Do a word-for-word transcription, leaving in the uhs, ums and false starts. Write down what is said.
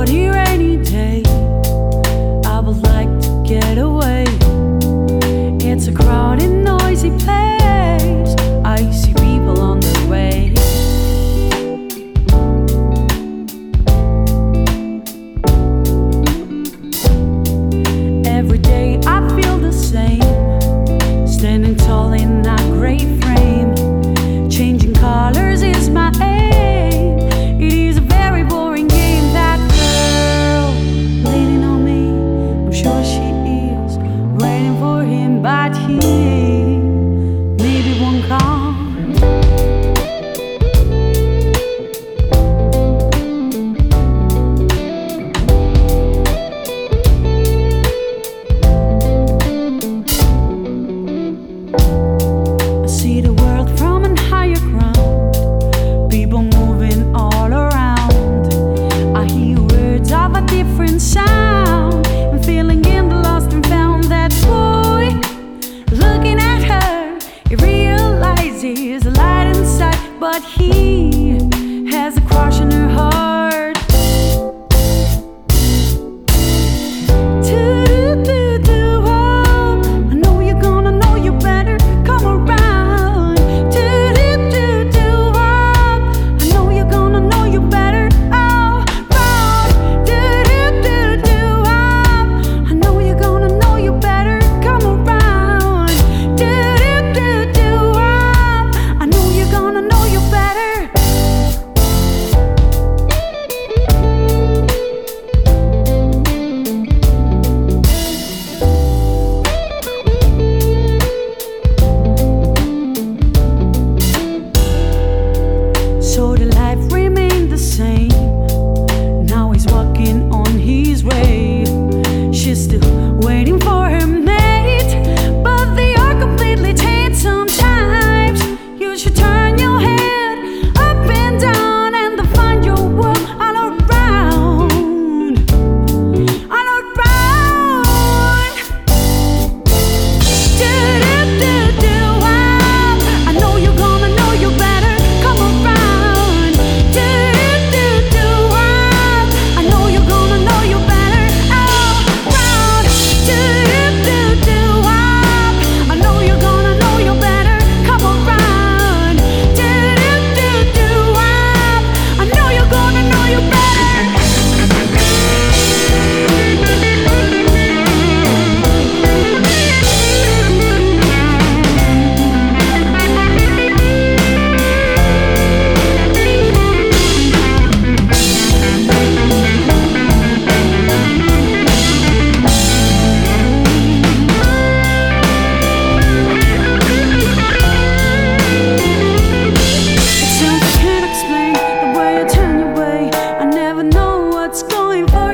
sunny, rainy day. I would like to get away. It's a crowded, noisy place. I see people on their way. Every day I feel the same, standing tall in that great frame. Changing colors is my aim. It is a very boring game. That girl leaning on me, I'm sure she is waiting for him, but he maybe won't come. I see the world from a higher ground, people moving all around. I hear words of a different sound. I'm feeling in the lost and found. That boy looking at her, he realizes a light inside, but he has a crush on her heart. Do-do-do-do, oh, I know you're gonna know you better come around. Do-do-do-do, oh, I know you're gonna know you better. Oh, round. Do-do-do-do, oh, I know you're gonna know you better come around. Do-do-do-do, oh, I know you're gonna know you better. So the life remained the same. Now he's walking on his way. She's still waiting for her mate, but they are completely changed. Sometimes you should turn your head up and down and to find your world all around, all around. Do-do-do-do, oh, I know you're gonna know you better come around. Do-do-do-do, oh, I know you're gonna know you better. Oh, round. Do-do-do-do, oh, I know you're gonna know you better come around. Do-do-do-do, oh, I know you're gonna know you better. It's something I can't explain, the way you turn your way. I never know what's going for